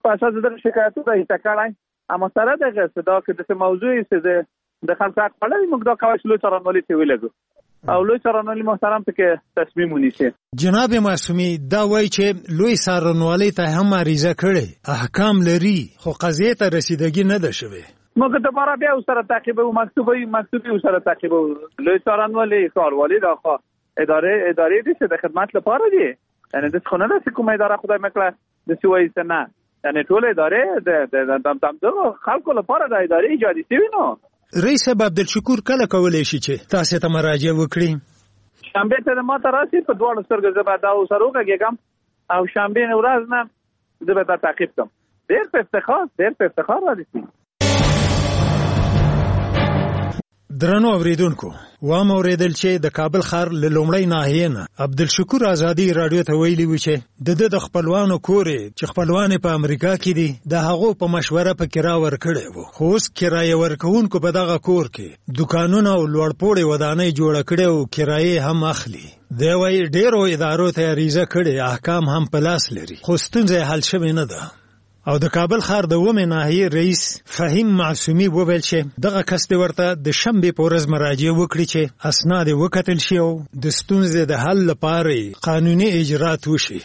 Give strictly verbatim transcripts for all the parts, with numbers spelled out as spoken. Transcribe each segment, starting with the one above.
په اساس د شکایتو د اتکړای اما سره دغه صدا کې د موضوعي څه د خلک حق پړل موږ دا کوي چې لوی څارنوالي ته ویلګو او لوی څارنوالي محترم ته تصمیم ونیسي. جناب معصومي دا وایي چې لوی څارنوالي ته هم عریضه کړي احکام لري خو قضیه ته رسیدګي نه ده شوی. موږ ته بار بیا سره تعقیب او مکتوبي مکتوبي سره تعقیب لوی څارنوالي ښاروالي دا خو اداره ادارې دي چې د خدمت لپاره دي یعنی د څخه نه کومه اداره خدای مکړه د سوي سنه یعنی ټول ادارې د د د د خلکو لپاره د ادارې ایجاد شوی نو. رئیس عبدالشکور کله کولای شي چې تاسو ته مراجعه وکړي؟ شنبه ته ما ته راسي په دوه سترګې زباده او سروګه کېګم او شنبه ورځ نه زباده تعقیب کوم. ډېر په افتخار ډېر په افتخار راځي. درنو اوریدونکو وام اوریدل چې د کابل ښار له لومړی ناحیې نه عبدالشکور آزادي رادیو ته ویلي و چې د د خپلوانو کورې چې خپلوان په امریکا کې دي د هغو په مشوره په کرا ورکړی وو خو اوس کرایه ورکوونکو په دغه کور کې دکانونه او لوړپوړې ودانۍ جوړه کړې او کرایې هم اخلي. دی وایي ډېرو ادارو ته عریضه کړې احکام هم په لاس لري خو ستونزه حل شوې نه ده. او د کابل ښار د اومې ناحیې رئیس فهیم معصومي وویل چې دغه کس دې ورته د شنبې په ورځ مراجعه وکړي چې اسناد یې وکتل شي او د ستونزې د حل لپاره قانوني اجرات وشي.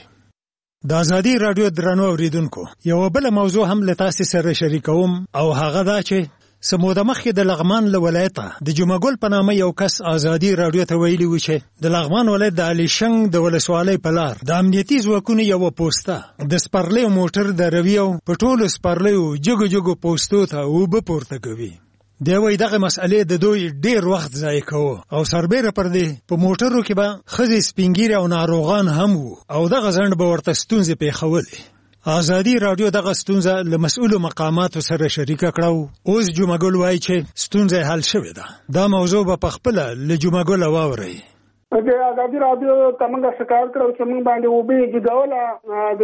د ازادي رادیو درنو اوریدونکو یوه بله موضوع هم له تاسو سره شریکوم او هغه دا چې سموده مخکې د لغمان له ولایته د جمعګل په نامه یو کس ازادي رادیو ته ویلي و چې د لغمان ولایت د علیشنګ د ولسوالۍ په لار د امنیتي ځواکونو یوه پوسته د سپرلیو موټر دروي او په ټولو سپرلیو جګو جګو پوستو ته اوبه پورته کوي. دی وایي دغه مسئلې د دوی ډېر وخت ضایع کوه او سربیره پر دې په موټرو کې به ښځې سپینګیرې او ناروغان هم وو او دغه ځنډ به ورته ستونزې پېښولې. ازادي رادیو دغه ستونزه له مسؤلو مقاماتو سره شریکه کړو. اوس جمعګل وایي چې ستونزه حل شوې ده. دا موضوع به په خپله له جمعګل واورئ. د ازادي رادیو څنګه شکایت کړو چې موږ باندې وبې جوړوله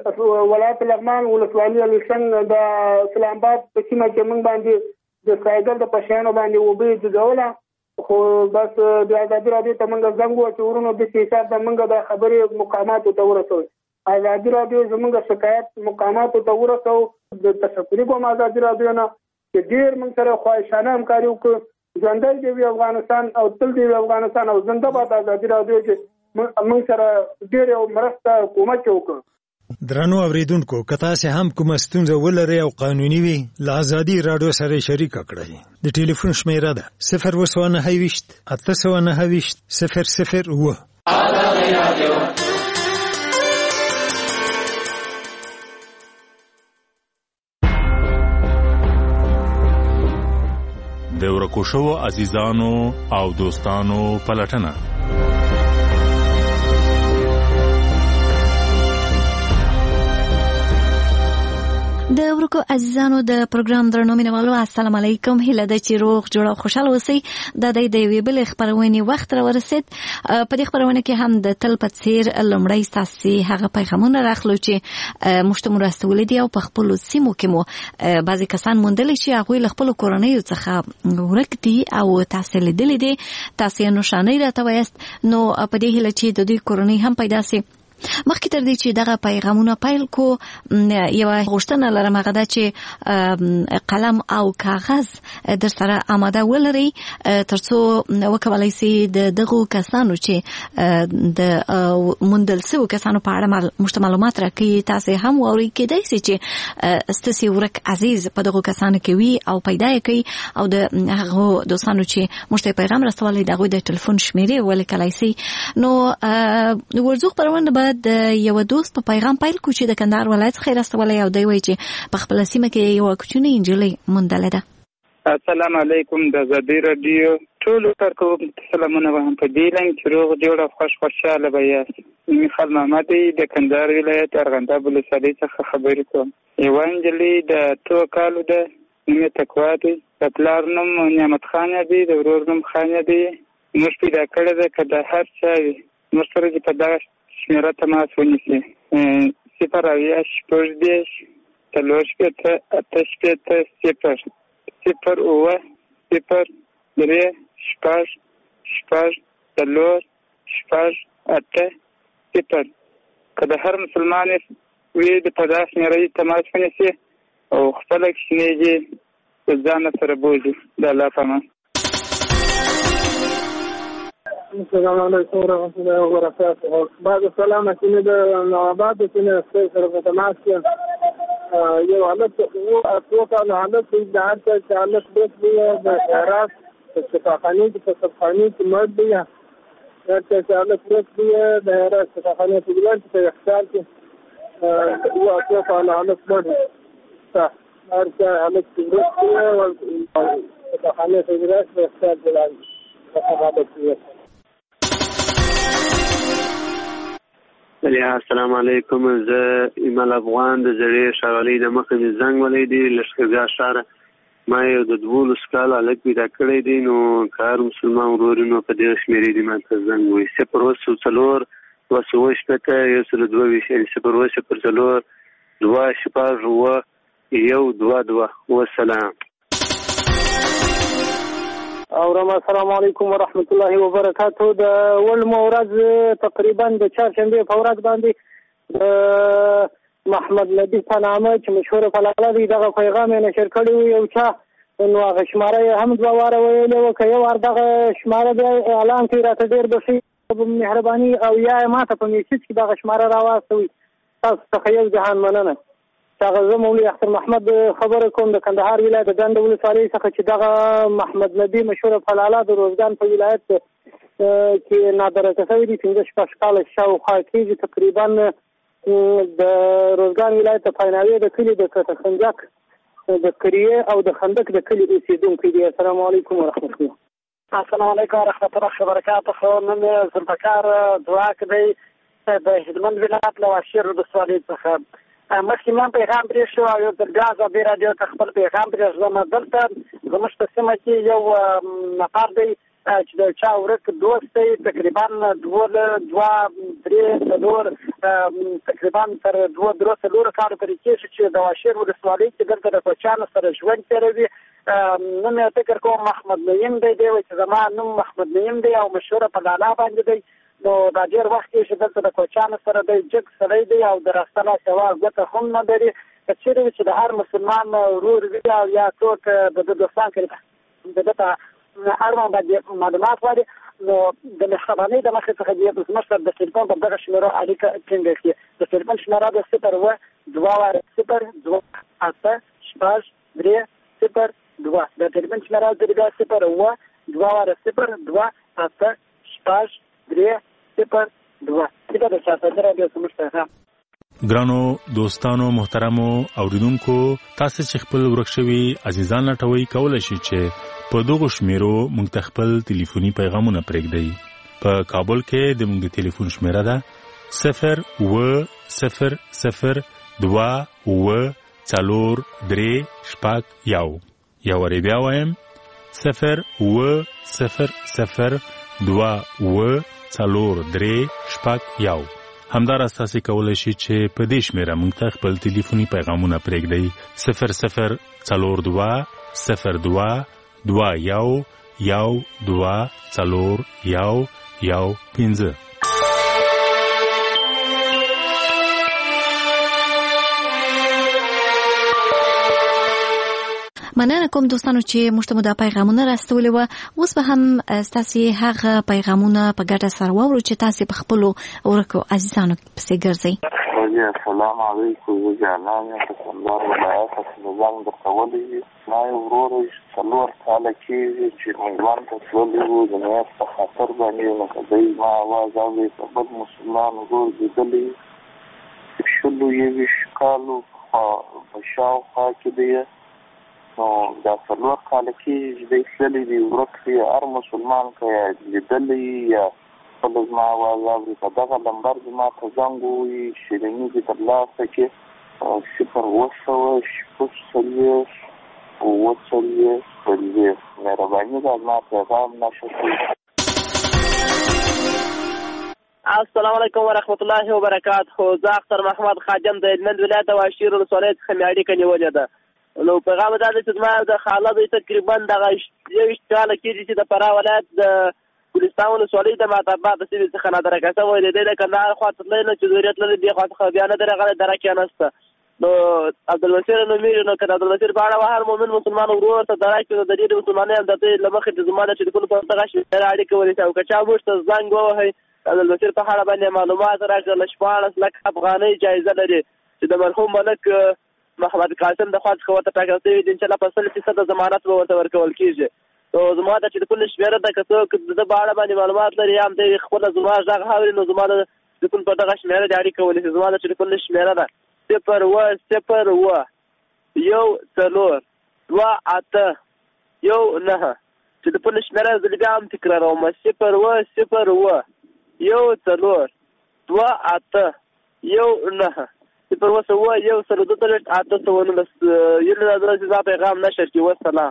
د ولایت لغمان ولسوالۍ علیشنګ د اسلام آباد په سیمه کې موږ باندې د سایګل د پښانو باندې وبې جوړوله خو بس د ازادي رادیو ته موږ زنګ وکړو چې ورونو د حساب د موږ د خبرې مقاماتو ته ورسوي. ازادي رادیو زموږ شکایت مقاماتو ته ورسو. د تشکر کوم ازادي رادیو نه چې ډېر موږ سره خواهشانه همکاري وکړو. ژوندی دی افغانستان او تل دی افغانستان او زنده باد ازادي رادیو چې موږ سره ډېر مرسته کومک وکړو. درنو اوریدونکو که تاسو هم کومه ستونزه ولرئ او قانوني وي له ازادي رادیو سره شریک کړئ. د ټلیفون شمیره ده صفر اووه نهه ویشت اته سوه نهه ویشت صفر صفر اووه. ازادي رادیو د ورکو شوو عزیزانو او دوستانو پلټنه. د ورکو عزیزانو د پروګرام درنو مینوالو السلام علیکم. هیله ده چې روغ جوړ او خوشاله اوسئ. د دې د یوې بلې خپرونې وخت را ورسید. په دې خپرونه کې هم د تل په څیر لومړی ستاسو هغه پیغامونه راخلو چې موږ ته مرستولې دي او په خپل سیمو کې مو بعضی کسان موندل چې هغه له خپل کورنۍ څخه ورک دي او تاسو لیدلې دي. تاسو یې نشانې راته وایست نو په دې هیله چې د دې کورنۍ هم پیدا سي. مخکې تر دې چې دغه پیغامونه پیل کو یو غوښتنه لرم هغه دا چې قلم او کاغذ در سره آماده ولرئ ترڅو وکولای شئ د دغو کسانو چې د موندل شویو کسانو په اړه موږ ته معلومات راکړي. تاسو هم واورئ کېدای شي چې ستاسو ورک عزیز په دغو کسانو کې وي او پیدا یې کړي او د هغو دوستانو چې موږ ته پیغام رسولی د هغوی د ټلیفون شمیرې ولیکلی شئ. نو ورځو خپرونه د یو دوست په پیغام پیل کو چې د کندهار ولایت څخه راستولی او دی وایي چې په خپله سیمه کې یوه کوچنۍ نجلۍ موندلې ده. السلام علیکم. د ازادي رادیو ټولو کارکوونکو ته سلامونه وایم. په دې لاین کې روغ جوړ او خوش خوشحاله به یاست. میخال محمد د کندهار ولایت ارغنداب ولسوالۍ څخه خبرې کوم. یوه نجلۍ د اتو کالو ده، نوم یې تقوا دی، د پلار نوم نعمت خان دی، د ورور نوم خان دی. موږ پیدا کړې ده که د هر چا وي موږ سره چې په دغه شمیره تماس ونیسي. صفر اویا شپږ دېرش څلور شپېته اته شپېته صفر صفر اووه صفر درې شپږ شپږ څلور شپږ اته صفر. که د هر مسلمان وي د په داس مېرې تماس ونیسي او خپله کښېنېږي د ځان سره بوځي د الله په امان. السلام علیکم ورحمۃ اللہ وبرکاتہ. بعد السلام چې د نواباد چې سره په تماس کې یو حالت او اتو کال حالت د هر څه حالت دی د خیرات په صفخانه کې په صفخانه کې مرد دی هر څه حالت دی د خیرات په صفخانه کې ولر په اختیار کې او اتو کال حالت مرد صح هر څه حالت دی او صفخانه کې ولر په اختیار کې په حالت دی. السلام علیکم. زه ایمل افغان د زړې ښاغلۍ د مخه مې زنګ ولی دی لښکرګاه ښاره. ما یو د دولس کاله هلک پیدا کړی دی نو که هر مسلمان ورور نو په دغه شمېرې دي ما ته زنګ وایي صفر اوه سل څلور دوه سوه شپېته یو سل دوه ویشت یعنې صفر اوه صفر څلور دوه شپږ اوه یو دوه دوه. وسلام. اورم السلام علیکم ورحمت الله وبرکاتہ. د ولمو ورځ تقریبا د چهارشنبې په ورځ باندې محمد نبی په نامه چې مشهور فلاله دی دغه پیغام یې نشر کړی و یو چا نو هغه شماره یې هم دوه واره ویلې وه که یو وار دغه شماره بیا اعلان کړي راته ډېر بخي مهرباني او یا یې ما ته په میسج کې دغه شماره راواستوي. تاسو څخه یو جهان مننه. هغه زه مولوي اختر محمد خبره کوم د کندهار ولایت د ډنډ ولسوالۍ څخه چې دغه محمد نبي مشهوره فلاله د روزګان په ولایت کې نادرکه شوی دی پنځه شپږ کاله شاوخوا کېږي. تقریبا د روزګان ولایت د پایناوي د کلي د کټخنجک د کریې او د خندق د کلي اوسېدونکی دی. السلام علیکم ورحمت الله. السلام علیکم ورحمت الله وبرکاتہ. نن ذوالفقار دعاک دی د هلمند ولایت له واشیر ولسوالۍ څخه. مخکې ما پیغام پرې شو او یو ځل بیا ازادي راډیو ته خپل پیغام پرېږدم. دلته زموږ په سیمه کې یو نفر دی چې د چا ورک دوست دی تقریبا دوه دوه درې څلور تقریبا تر دوه درې څلورو کالو پورې کېږي چې د واشیر ولسوالۍ کې دلته د کوچیانو سره ژوند تېروي. نوم یې فکر کوم محمد نعیم دی دی چې زما نوم محمد نعیم دی او مشهوره په لالا باندې دی. نو دا ډېر وخت کې چې دلته د کوچیانو سره دی جګ سړی دی او د راسته سوا ګوته هم نه لري. که چېرې وي چې د هر مسلمان ورور وي او یا څوک د ده دوستان کوي د ده ته اړوند باندې معلومات غواړي نو د مهربانۍ د مخې څخه دې زموږ سره د ټلیفون په دغه شمېرو اړیکه ټینګه کړي. د ټلیفون شمېره ده صفر اوه دوه واره صفر دوه اته شپږ درې صفر دوه. د ټلیفون شمېره ده بیا صفر اوه دوه واره صفر دوه اته شپږ درې صفر دوه. دا د شاته راډیو زموږ پیغام. ګرانو دوستانو محترمو اوریدونکو تاسو چې خپل ورک شوي عزیزان لټوي کولای شئ چې په دغه شمیرو موږ ته خپل ټلیفوني پیغامونه پرېږدئ. په کابل کې د موږ ټلیفون شمیره ده صفر اوه صفر صفر دوه اوه څلور درې شپږ یو. یا وری بیا وایم صفر اوه صفر صفر دوه اوه څلور درې شپږ یو. همداراز تاسو کولای شئ چې په دې شمیره موږ ته خپل ټلیفوني پیغامونه پرېږدئ صفر صفر څلور دوه صفر دوه دوه یو یو دوه څلور یو یو پنځه. مننه کوم دوستانو چې موږ ته مو دا پیغامونه راستولي وو. اوس به هم ستاسو هغه پیغامونه په ګډه سره واورو چې تاسو په خپل ورکو عزیزانو پسې ګرځئ. السلام علیکم وجانا تاسو ولایت څخه زنګ درکولې ما ورور څلور کاله کې چې موږ ته ټول یو د نه په خاطر باندې نو کدی ما आवाज اوري په بل مسلمان ورور دې شلو یې شکالو په شاو خا کې دی نو دا څلور کاله کې دې سلی دی ورکه هر مسلمان کې لیدلې یا په ما आवाज اوري په دغه نمبر ما ته زنګ وي شیرینی دې ترلاسه کې صفر اوه شپږ څلوېښت اووه څلوېښت څلوېښت مهرباني ده ما پیغام نشته. السلام علیکم ورحمت الله وبرکاتہ. زه اختر محمد خادم د هلمند ولایت واشیر ولسوالۍ څخه مې اړیکه نیولې ده. نو پیغام دا دی چې زما د خاله دوی تقریبا دغه یوویشت کاله کېږي چې د فراه ولایت د ګلستان ولسوالۍ د معتبر د سیمې څخه نادره کسه ویلې دی د کندهار خوا ته تللی نو چې ضرورت لري دې خوا څخه بیا نه دی راغلی دره کې نسته. نو عبدالبصیر نومیږي نو که د عبدالبصیر په اړه هر مؤمن مسلمان ورور ورته دره کې نو د ډېرې مسلمانۍ د دې له مخې د زما د ټلیفون په دغه شمېره اړیکه ونیسي او که چا موږ ته زنګ ووهئ عبدالبصیر په اړه باندې معلومات راکړه. له شپاړس لکه افغانۍ جایزه لري چې د مرحوم ملک محمد قاسم د خوا څخه ورته ټاکل شوي دي. انشاءالله په سل فیصده ضمانت به ورته ورکول کېږي. نو زما د ټلیفون شمېره ده که څوک د ده په اړه باندې معلومات لري یا هم دی خپله زما غږ اوري نو زما د ټلیفون په دغه شمېره دې اړیکه ونیسي. زما د ټلیفون شمېره ده صفر اوه صفر اوه یو څلور دوه اته یو نهه. ټلیفون شمېره زه بیا هم تکراروم صفر اوه صفر اوه یو څلور دوه اته یو نهه صفر اوه اوه یو څلور دوه څلوېښت اته سوه نولس. یو دا پیغام نشر کړي. والسلام.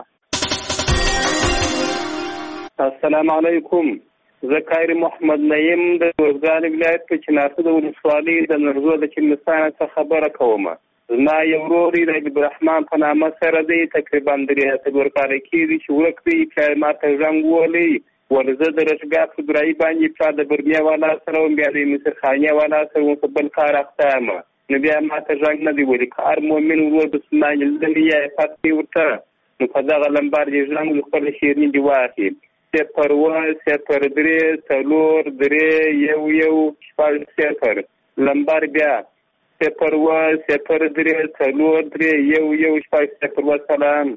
السلام علیکم. زه قاری محمد نعیم د ارزګان ولایت په چنارسده ولسوالۍ د نرزو د چندستان څخه خبره کوم. زما یو ورور د عبدالرحمن په نامه سره دی تقریبا درې څلور کاله کېږي چې ورک دی. پلار ما ته زنګ ووهلی ول زه د رشګاه په ګرایي باندې پلار د برمیا والا سره وم بیا د مصرخانې والا سره وم په بل کار اخته یم. نو بیا ما ته زنګ نه دی وهلی که هر مؤمن ورور مسلمان لیدلی یا افت کوي ورته نو په دغه لمبر دې زنګ د خپل شیرین دې واخلي صفر اوه صفر درې څلور درې یو یو شپږ صفر. لمبر بیا صفر اوه صفر درې څلور درې یو یو شپږ صفر. والسلام.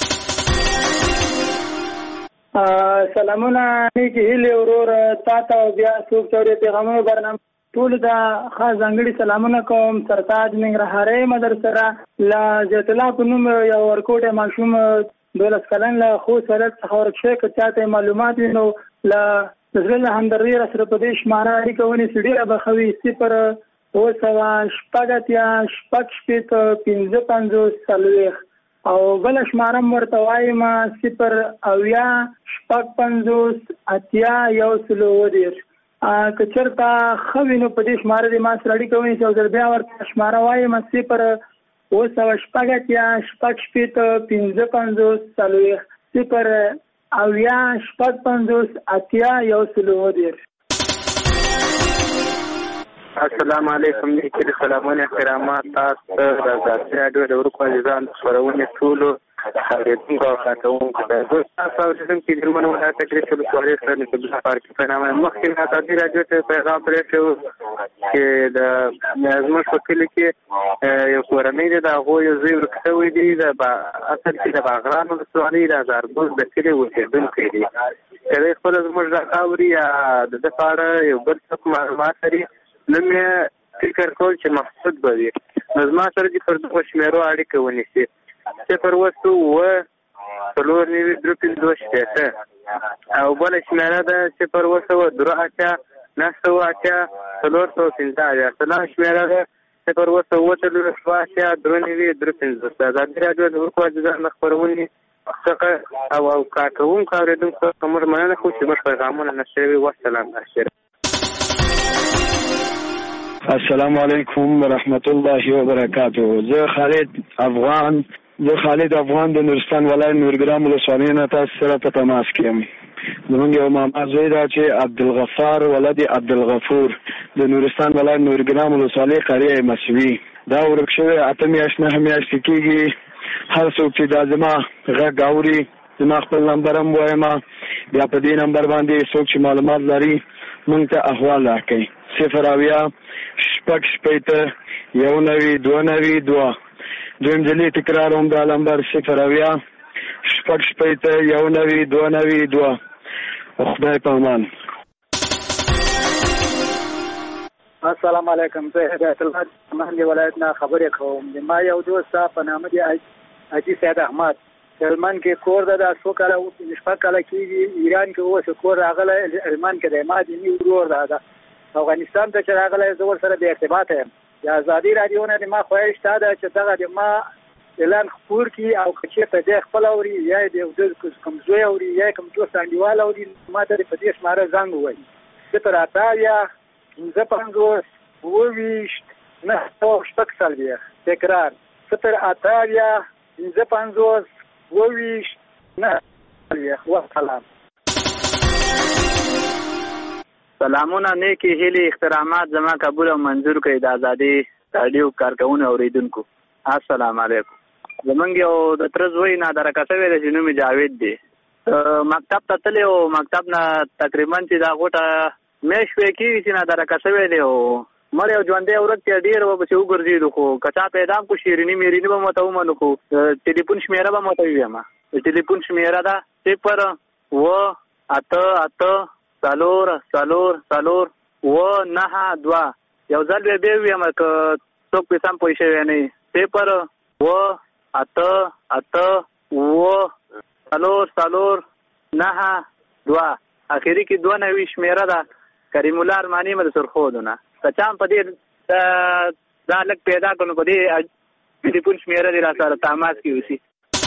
سلامونه نیکې هیلې ورور تا ته او بیا څوک چې پیغامونو برنامه ټولو ته خاص ځانګړي سلامونه کوم. سرتاج ننګرهارۍ مدرسه له زیت الله په نوم یو ورکوټی ماشوم دولس کلن له خوست ولایت څخه ورک شوی. که چا ته معلومات وي نو له زړه له همدردۍ راسره په دې شماره اړیکه ونیسي ډېره به ښه وي. صفر اوه سوه شپږ اتیا شپږ شپېته پنځه پنځوس څلوېښت او بله شماره م ورته وایم صفر اویا شپږ پنځوس اتیا یو سل اووه دېرش. که چېرته ښه وي نو په دې شماره دې ما سره اړیکه ونیسي او زه بیا ورته شماره وایم صفر اوه سوه شپږ اتیا شپږ شپېته پنځه پنځوس څلوېښت صفر اویا شپږ پنځوس اتیا یو سل اووه دېرش. السلام علیکم. نیکې سلامونه احترامات تاسو ته د ازادي راډیو د ورکو عزیزان خپرونې ټولو اورېدونکو او کارکوونکو ته زه ستاسو اورېدونکي د هلمند ولایت تکریس ولسوالۍ څخه نصیب الله فارکي په نامه مخکې د ازادي راډیو ته پیغام پرېښی و چې د زموږ په کلي کې یو کورنۍ دی د هغوی یو زوی ورک شوی دی. د اصل کې د باغران ولسوالۍ د هزارګل د کلي اوسېدونکی دی. که دی خپله زموږ غږ اوري یا د ده په اړه یو بل څوک معلومات لري نو مې فکر کول چې محسود به وي نو زما سره دې پر دغو شمېرو اړیکه ونیسي. صفر اوه څو اوه څلور نوي درې پنځوس شپېته او بله شمېره ده صفر اوه سوه درې اتیا نهه سوه اتیا څلور سوه پنځه اویا. څلورمه شمېره ده صفر اوه سوه اوه څلوېښت دوه اتیا درې نوي درې پنځوس. د ازادي راډیو د ورکو عزیزان د خپرونې څخه او او کارکوونکو اورېدونکو څخه موږ مننه کوو چې موږ پیغامونه نشر وي. والسلام. اخر. السلام علیکم ورحمت الله وبرکاته. زه خالد افغان زه خالد افغان د نورستان ولایت نورګرام ولسوالۍ نه تاسو سره په تماس کې یم. زموږ یو ماما زوی ده چې عبدالغفار ولد عبدالغفور د نورستان ولایت نورګرام ولسوالۍ قریه مسوي دا ورک شوی اته میاشت نه میاشتې کېږي. هر څوک چې دا زما غږ اوري زما خپل نمبر هم وایم بیا په دې نمبر باندې څوک چې معلومات لري موږ ته احوال راکوي. صفر اویا شپږ شپېته یو نوي دوه نوي دوه. دویم ځلې تکرار هم دا نمبر صفر اویا شپږ شپېته یو نوي دوه نوي دوه. خدای په امان. السلام علیکم. زه هدایت الله د ولایت نه خبرې کوم. ما یو دوست په نامه دی حاجي سید احمد هلمند کې کور ده. دا څو کاله شپږ کاله کېږي ایران کې اوس کور راغلی هلمند کې دی. ما دیني ورور ده افغانستان ته چې راغلی زه ورسره بې ارتباطه یم. د ازادي راډیو نه د ما خواهش دا ده چې دغه د ما اعلان خپور کړي او که چېرته دی خپل اوري یا یې د کوم زوی اوري یا کوم دوست انډیوال اوري ما ته د په دې شماره زنګ ووایي. صفر اته اویا پنځه پنځوس اووه ویشت نهه سوه شپږ څلوېښت. تکرار صفر اته اویا پنځه پنځوس اووه ویشت نهه څلوېښت. والسلام. سلامونه نیکی هیلې احترامات زما قبول او منظور کړئ د ازادي رادیو کارکونکو اوریدونکو. السلام علیکم. زمونږ یو د تر زوی نادره کسوی دی چې نوم یې جاوید دی. مکتب ته تللی او مکتب نه تقریبا چې دا غوټه میاشت پرې کېږي چې نادره کسوی دی او مړی او ژوندی ورک کې ډېر ورپسې وګرځېدو خو که چا پیدا کړو شیریني میریني به مته ومنو خو ټلیفون شمېره به مته ووایم. د ټلیفون شمېره ده صفر اوه اته اته څلور څلور څلور اوه نهه دوه. یو ځل بیا بیا ووایم که څوک پرې سم پوه شوی نه وي. صفر اوه اته اته اوه څلور څلور نهه دوه. اخري کې دوه نوي شمېره ده. کریم الله ارماني مې د سرخودو نه که چا هم په دې دا لږ پیدا کړو نو په دې ټلیفون شمېره دې را سره تماس کې اوسي.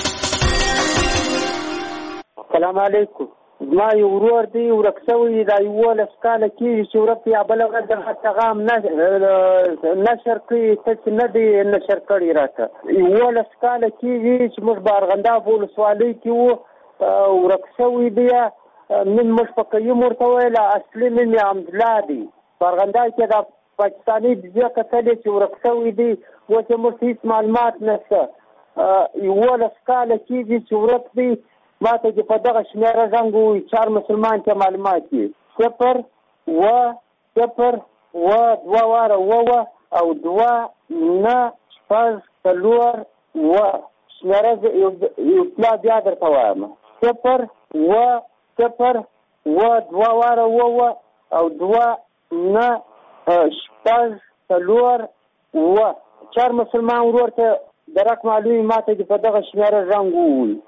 السلام علیکم. زما یو ورور دی ورک شوی دا یولس کاله کېږي چې ورک یا بله ورځ دغه پیغام نشر کوي ته چې نه دی نشر کړی راته. یولس کاله کېږي چې موږ په ارغنداب ولسوالۍ کې وو ورک شوی دی. نن موږ په قیم ورته ویله اصلي نوم یې حمدالله دی. په ارغنداب کې دا پاکستاني ویزې کتلې چې ورک شوی دی اوس یې موږ هېڅ معلومات نشته. یولس کاله کېږي چې ورک دی. ما ته چې په دغه شمېره زنګ ووایي چار مسلمان ته معلومات دي صفر اوه صفر اوه دوه واره اووه او دوه نه شپږ څلور اوه. شمېره یو اطلاع بیا درته وایم صفر اوه صفر اوه دوه واره اووه او دوه نه شپږ څلور اوه. چار مسلمان ورور ته درک معلومي ما ته چې په دغه شمېره زنګ ووایي.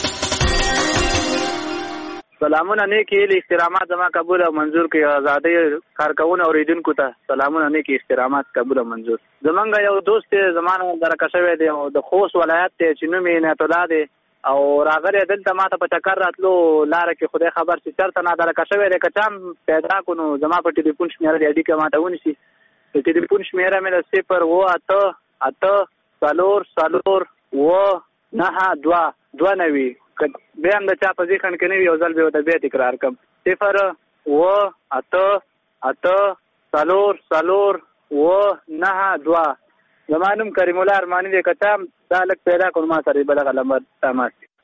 سلامونه نیکی هیلې احترامات زما قبول او منظور کړئ. ازادۍ کارکونکو اوریدونکو ته سلامونه نیکی احترامات قبول او منظور. زمونږ یو دوست دی زما نه درکه شوی دی او د خوست ولایت دی چې نوم یې عنایت الله دی او راغلی دلته ما ته په چکر راتلو لاره کې خدای خبر چې چېرته نه درکه شوی دی. که چا هم پیدا کړو نو زما په ټلیفون شمېره د اډیکه ما ته ونیسي. د ټلیفون شمېره مې ده صفر اوه اته اته څلور څلور اوه نهه دوه دوه نوي. بیا هم د چا په ذهن کې نه وي یو ځل بیا ورته بیا تکرار کړم صفر اوه اته اته څلور څلور اوه نهه دوه. زما نوم کریم الله ارماني دی. که چا هم دا لږ پیدا کړو ما سره به دغه نمبر تماس کړي.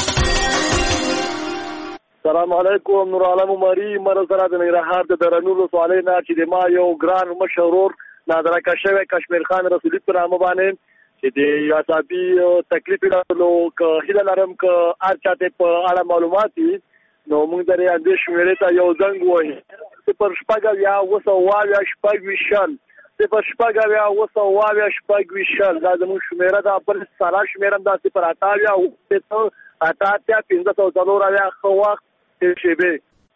السلام علیکم. نور عالم عمري مر سره د ننګرهار د درنو ولسوالۍ نه چې د ما یو ګران مشر ورور نادره شوی کشمیر خان رسولي په نامه باندې چې د اعصابي تکلیف لرلو که هیله لرم که هر چاته په اړه معلومات وي نو موږ درې اندې شمېرې ته یو زنګ ووهي صفر شپږ اویا اوه سوه اوه اویا شپږ ویشت شل صفر شپږ اویا اوه سوه اوه اویا شپږ ویشت شل. دا زموږ شمېره ده. بل سالا شمېره هم دا صفر اته اویا اوه اته اته اتیا پنځه سوه څلور اویا. ښه وخت تېر شېبې.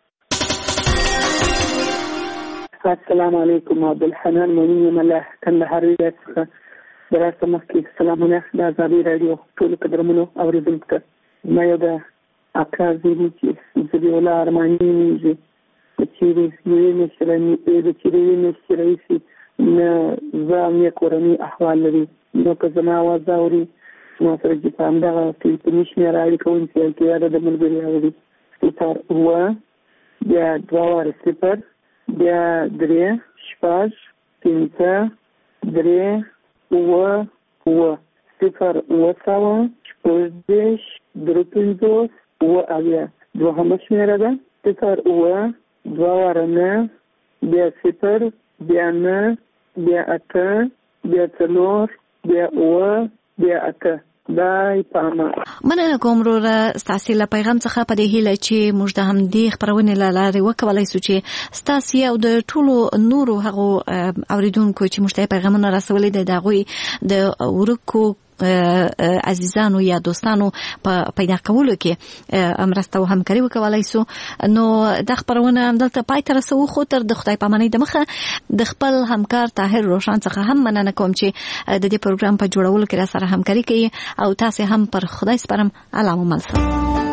السلام علیکم. عبدالحنان مؤمن یم له کندهار ولایت څخه دراسته مخکې سلامونه د ازادي رادیو ټولو قدرمنو اورېدونکو ته. ما یو د اکا زوی چې زبیح الله ارماني نومېږي د چیرې یوې میاشتې د چیرې یوې میاشتې راهیسې نه زه او یې کورنۍ احوال لري نو که زما اواز اوري ما سره چې په همدغه ټلیفوني شمېره اړیکه ونیسي کې یاده د ملګري اوري صفر اوه بیا دوه واره صفر بیا درې شپږ پنځه درې اوه اوه صفر اوه سوه شپږ دېرش درې پنځوس اوه اویا. دوهمه شمېره ده صفر اوه دوه واره نه بیا صفر بیا نه بیا اته بیا څلور بیا اوه بیا اته. دای پاما مننه کوم وروره ستاسو له پیغام څخه په دې هیله چې موږ د همدې خبرونې له لارې وکولای شو چې ستاسو او د ټولو نورو هغو اوریدونکو چې موږ ته پیغامونه رسولي دي د غوي د ورکو عزیزانو یا دوستانو په پیدا کولو کې مرسته او همکاري وکولای شو. نو د خبرونه دلته پای ته رسو خو تر د خدای پامانۍ د مخه د خپل همکار طاهر روشن څخه هم مننه کوم چې د دې پروګرام په جوړولو کې را سره همکاري کوي او تاسو هم پر خدای سپارم. الله مو مل.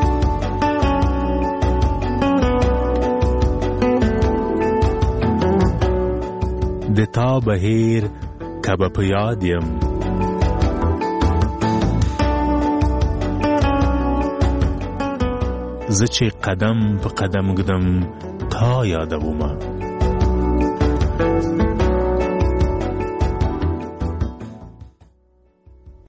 د تا بهیر کبه په یاد یم زه چې قدم په قدم ګدم تا یادومه